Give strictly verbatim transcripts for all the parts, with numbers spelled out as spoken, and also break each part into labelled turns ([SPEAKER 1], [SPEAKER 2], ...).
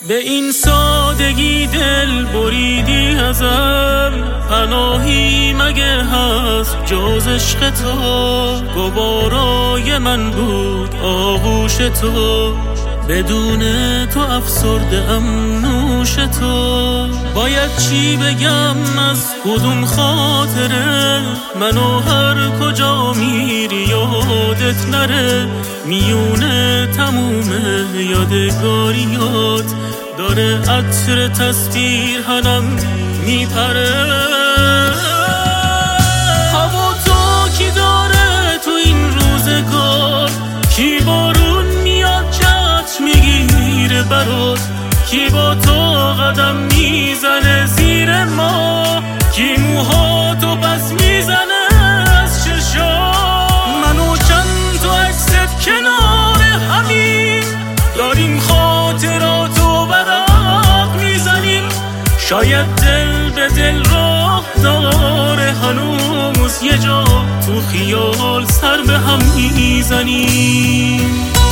[SPEAKER 1] به این سادگی دل بریدی ازم، پناهی مگه هست جز عشق تو؟ گوارای من بود آغوش تو، بدون تو افسرده ام نوش تو. باید چی بگم از کدوم خاطره، منو هر کجا میری یادت نره. میونه تموم یادگاریات داره عطر تصویر هنم میپره. هوا تو کی داره تو این روزگار؟ کی بارون میاد چتر میگیره برات؟ کی با تو قدم میزنه زیر ما؟ کی موهاتو پس میزنه از چشا؟ منو چند تا عکست کنار همین داریم خاطراتو برق میزنیم. شاید دل به دل راه داره هنوز یه جا تو خیال سر به هم میزنیم.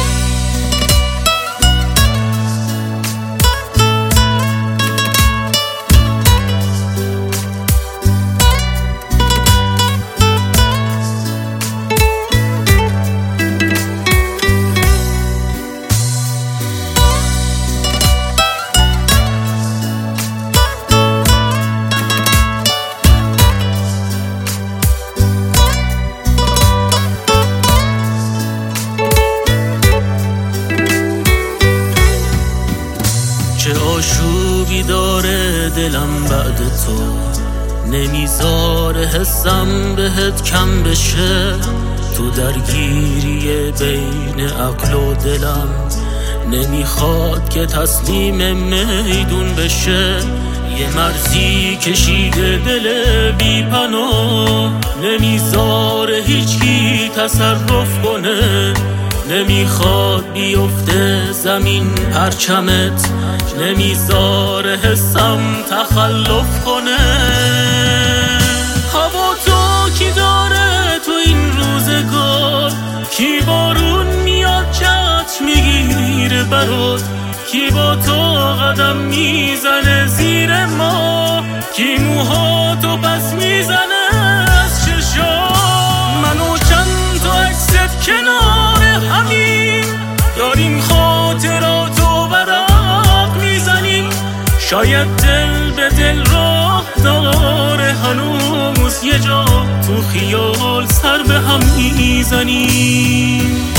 [SPEAKER 1] چه آشوبی داره دلم بعد تو، نمیذاره حسم بهت کم بشه. تو درگیری بین عقل و دلم، نمیخواد که تسلیم میدون بشه. یه مرزی کشیده دل بی پناه، نمیذاره هیچکی تصرف کنه. نمیخواد بیفته زمین پرچمت، نمیذاره حسم تخلف کنه. هوا تو کی داره تو این روزگار؟ کی بارون میاد چتر میگیره برات؟ کی با تو قدم میزنه زیر ما؟ کی موهاتو پس میزنه از چشا؟ منو چند تا عکست کنار همین داریم خاطراتو برق میزنیم. شاید دل به دل راه داره هنوز یه جا تو خیال سر به هم میزنیم.